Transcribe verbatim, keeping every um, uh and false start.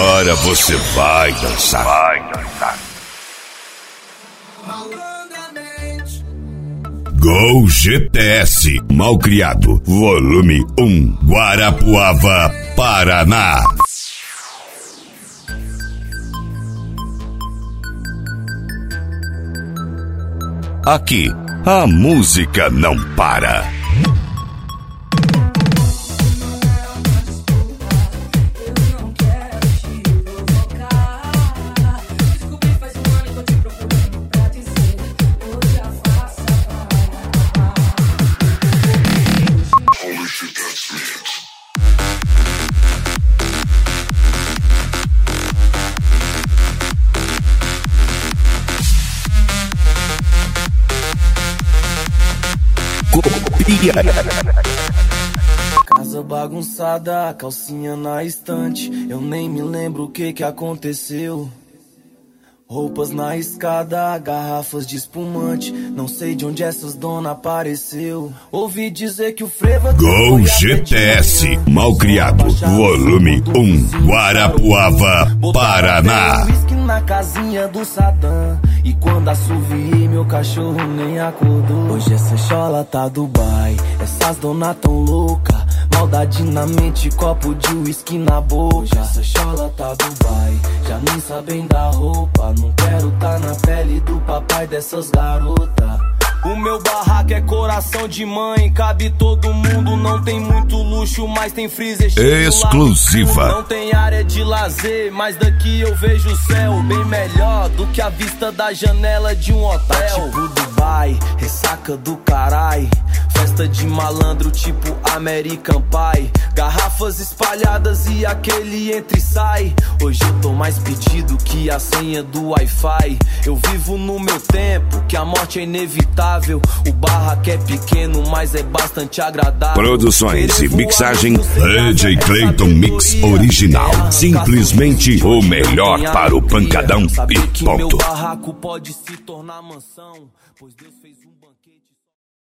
Agora você vai dançar. Vai dançar. Gol G T S, Malcriado, volume um, Guarapuava, Paraná. Aqui, a música não para. Casa bagunçada, calcinha na estante. Eu nem me lembro o que que aconteceu. Roupas na escada, garrafas de espumante. Não sei de onde essas donas apareceu. Ouvi dizer que o frevo... Gol G T S, Malcriado, volume um, Guarapuava, Paraná. Whisky na casinha do Sadam. E quando assoviei, meu cachorro nem acordou. Hoje essa chola tá Dubai. Essas donas tão louca. Maldade na mente, copo de uísque na boca. Hoje essa chola tá Dubai. Já nem sabem da roupa. Não quero tá na pele do papai dessas garotas. O meu barraco é coração de mãe. Cabe todo mundo, não tem muito luxo, mas tem freezer exclusiva. Não tem área de lazer, mas daqui eu vejo o céu bem melhor do que a vista da janela de um hotel. Tá tipo Dubai, ressaca do carai. Festa de malandro tipo American Pie. Garrafas espalhadas e aquele entra e sai. Hoje eu tô mais pedido que a senha do Wi-Fi. Eu vivo no meu tempo, que a morte é inevitável. O barraco é pequeno, mas é bastante agradável. Produções e mixagem D J Clayton Mix Original. Simplesmente o melhor para o pancadão e ponto. Meu barraco pode se tornar mansão, pois Deus fez um banquete.